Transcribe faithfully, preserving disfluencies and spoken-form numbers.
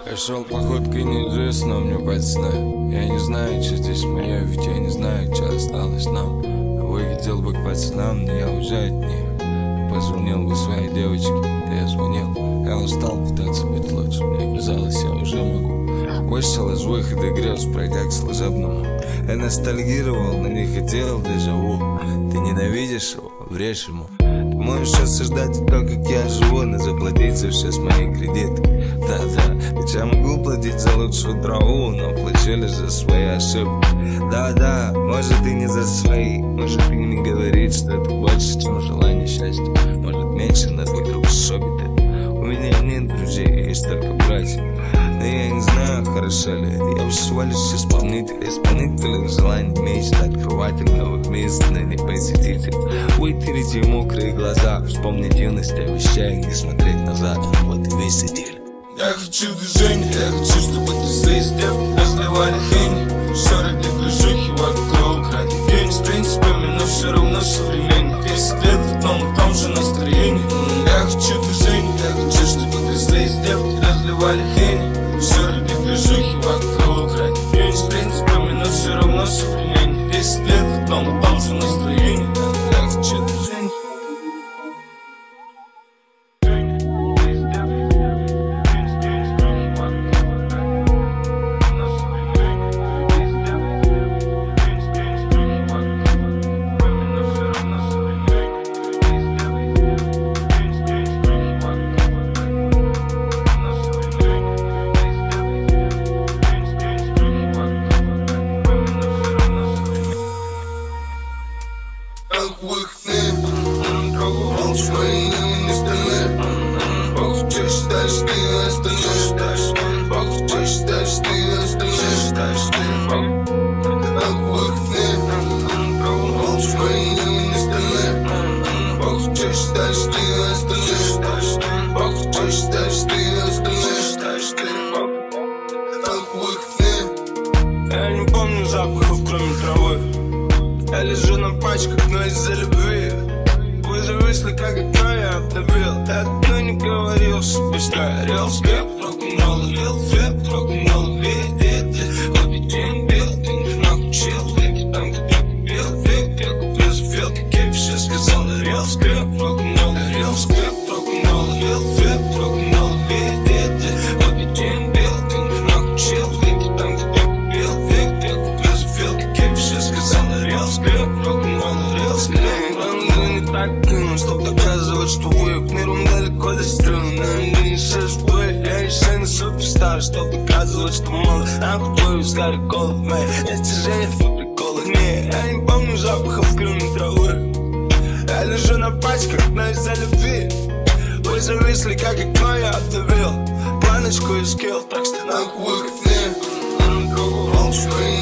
Я шел походкой неизвестного мне пацана. Я не знаю, что здесь мое, ведь я не знаю, что осталось нам. Выведел бы к пацанам, но я уже от них. Позвонил бы своей девочке, да я звонил. Я устал пытаться быть лучше, мне казалось, я уже могу. Вышел из выхода грез, пройдя к служебному. Я ностальгировал, но не хотел дежаву. Ты ненавидишь его, врежь ему. Ты можешь осуждать то, как я живу, но заплатить за все с моей кредитки. Да-да, ведь я могу платить за лучшую траву, но плачу лишь за свои ошибки. Да-да, может и не за свои, может и не говорит, что это больше, чем желание счастья. Может меньше, но твой друг шобит это. У меня нет друзей, есть только братья. Но я не знаю, хорошо ли это. Я всего лишь исполнитель, исполнитель желаний, мечт, открыватель новых мест, но не посетитель. Вытереть мокрые глаза, вспомнить юность, обещая не смотреть назад. Вот и весь сидели. Я хочу движения, я хочу, чтобы ты здесь девки разливали хени. Все ради движухи вокруг, ради денег с принципами, но все равно современник. Десять лет в одном и том же настроении. Я хочу движения, я хочу, чтобы ты здесь девки разливали хени. Все ради движухи вокруг, ради денег с принципами, но все равно современник. Десять лет в одном и том же настроении. Я хочу движения. Я не помню запахов, кроме травы. Я лежу на пачках, но из-за любви вы зависли, как окно, я обдавил. Я одно не говорил, себе что я рел скрип, рок-н-ролл, лил флип, рок-н-ролл, видит. Хобби день бил, ты не научил веки, там где купил вик. Я куплю за филки, кепи, все сказал, на рел скрип, рок-н-ролл, рел скрип, рок-н-ролл, лил флип, рок-н-ролл, видит. Хобби день бил, ты не научил веки, там где купил вик. Я куплю за филки, кепи, все сказал, на рел скрип, рок-н-ролл, рел скрип. Не так кину, чтоб доказывать, что вы к миру далеко до струн. На меня не шашбы, я еще не суперстар, чтоб доказывать, что молод. Нахуй твой взгляд, голод мэй, достижения по приколу. Не, я не помню запахов, кроме травы. Я лежу на пачках, но из-за любви вы зависли, как окно, я обдавил планочку и скилл, так что нахуй выход нет.